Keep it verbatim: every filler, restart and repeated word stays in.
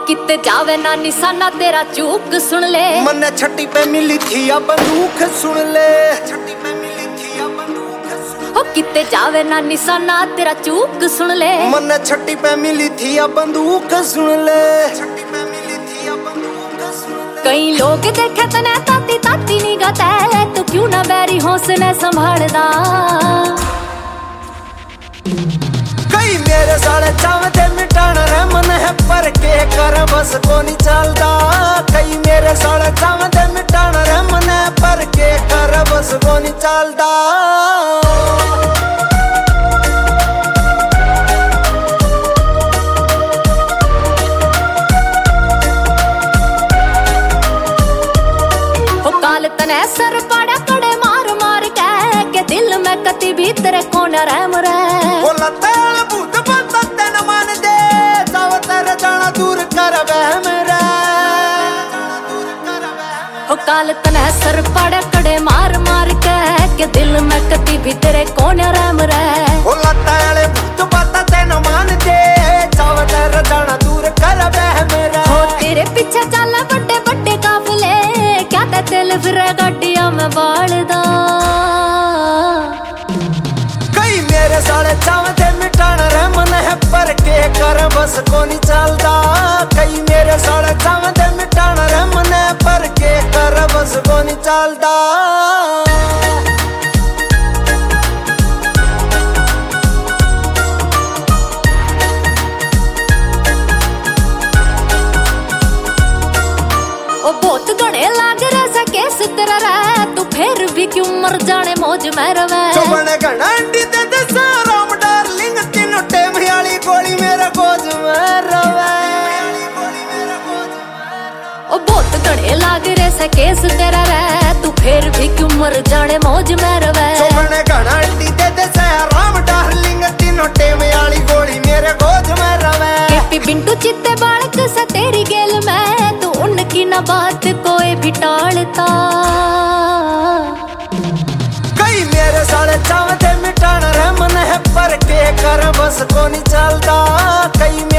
किते जावे ना निशाना तेरा चूक सुन ले। मन्ने छठी पे मिली थी या बंदूक सुन ले। छठी पे मिली थी या बंदूक सुन ले। हो किते जावे ना निशाना तेरा चूक सुन ले। मन्ने छठी पे मिली थी या बंदूक सुन ले। छठी पे मिली थी या बंदूक सुन ले। कई लोग देखे तने ताती ताती निगाह तै, तू क्यों ना बैरी हौसले संभालदा। कई मेरे साले चावते मिटाण रे मन है पर के कर बस को नहीं चलदा। कई मेरे साले चावते मिटाण रे मन है पर के कर बस को नहीं चलदा। हो काल तने सर पड़ा कड़े मार मार के, के दिल में कति भी तेरे कौन रहम रे। बोला तेल भूत बता तेन मान दे, चाव तेरे जाना दूर कर बहम रे। हो काल तने सर पड़े कड़े मार मार के, के दिल में कति भी तेरे कौन रहम रे। बोला तेल भूत बता तेन मान दे, चाव तेरे जाना दूर कर बहम रे। हो तेरे पीछे चल बड़े बड़े काफिले, क्या ते दिल फिर गड्डियां में बालदा। कई मेरे साले चावते मिटाण रे मन है पर के कर बस को नहीं चलदा। कई मेरे साले चावते मिटाण रे मन है पर के कर बस को नहीं चलदा। ओ बहुत घने लाग रहा सा केस तेरा रे, तू फिर भी क्यों मर जाने मौज में रवे। चुमने घना अंडी दे दे साराम डार्लिंग, तीनों टेम वाली गोली मेरा गोद में रवे। ओ बहुत घने लाग रहा सा केस तेरा रे, तू फिर भी क्यों मर जाने मौज में रवे। चुमने घना अंडी दे दे साराम डार्लिंग, तीनों टेम वाली गोली मेरे गोद में रवे। केपी बिंटू चित्ते बालक सा तेरी गेल में, तू उनकी ना बात कोई भी टालता। कई मेरे साले चावते मिटाण रे मन है पर के कर बस को नहीं चलदा। कई